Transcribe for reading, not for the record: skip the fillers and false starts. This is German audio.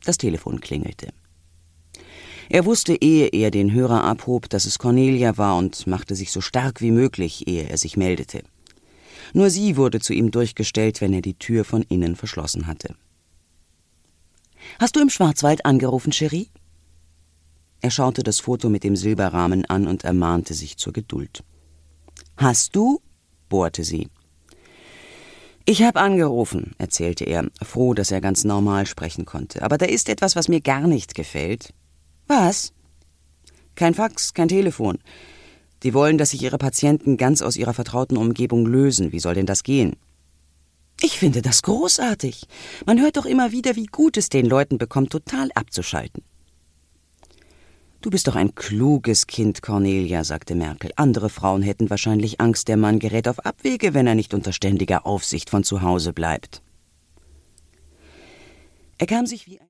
Das Telefon klingelte. Er wusste, ehe er den Hörer abhob, dass es Cornelia war und machte sich so stark wie möglich, ehe er sich meldete. Nur sie wurde zu ihm durchgestellt, wenn er die Tür von innen verschlossen hatte. »Hast du im Schwarzwald angerufen, Cherie?« Er schaute das Foto mit dem Silberrahmen an und ermahnte sich zur Geduld. »Hast du?« bohrte sie. »Ich habe angerufen«, erzählte er, froh, dass er ganz normal sprechen konnte. »Aber da ist etwas, was mir gar nicht gefällt.« »Was?« »Kein Fax, kein Telefon. Die wollen, dass sich ihre Patienten ganz aus ihrer vertrauten Umgebung lösen. Wie soll denn das gehen?« »Ich finde das großartig. Man hört doch immer wieder, wie gut es den Leuten bekommt, total abzuschalten.« »Du bist doch ein kluges Kind, Cornelia«, sagte Merkel. »Andere Frauen hätten wahrscheinlich Angst, der Mann gerät auf Abwege, wenn er nicht unter ständiger Aufsicht von zu Hause bleibt.« Er kam sich wie